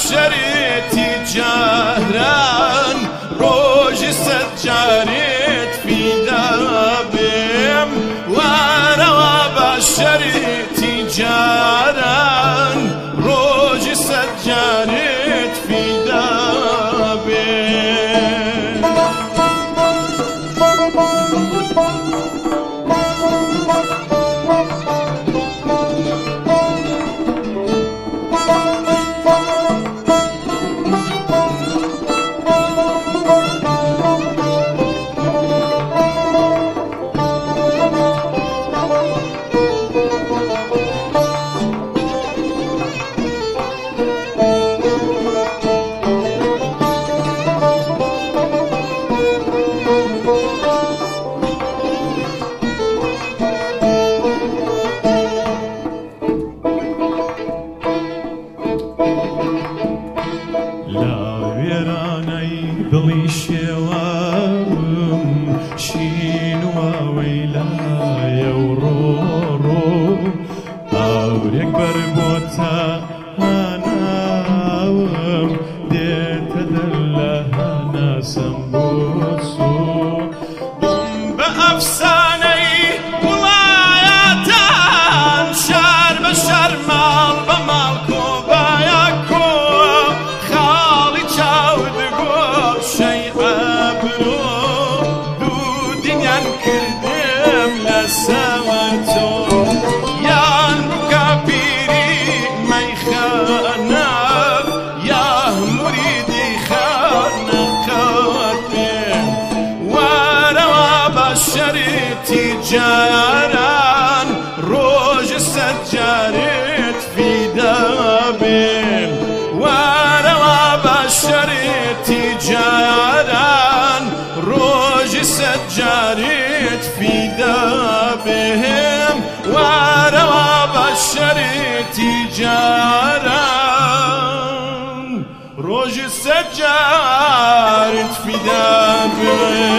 بشری تجاران روج سجارت فيدا بهم وروا بشری تجاران روج سجارت فيدا بهم دڵی شێوام شینوە وەیلایە و ڕۆڕۆ ئاورێک بەر بۆ تاناوم دێتە دەر لە هەناسەم بۆ سۆ دڵم بە ئەفسانەی وڵایەتان شار بە شار ماڵ بە ماڵ کۆبایە کۆ خاڵی چاود کردم لسوتو یان بکبیری میخانه یا مریدی خانه قاتم وروا بشری تجاران روج سجارت فيدا بهم وروا بشری تجاران روج سجارت فيدا بهم وروا بشری تجاران روج سجارت فيدا بهم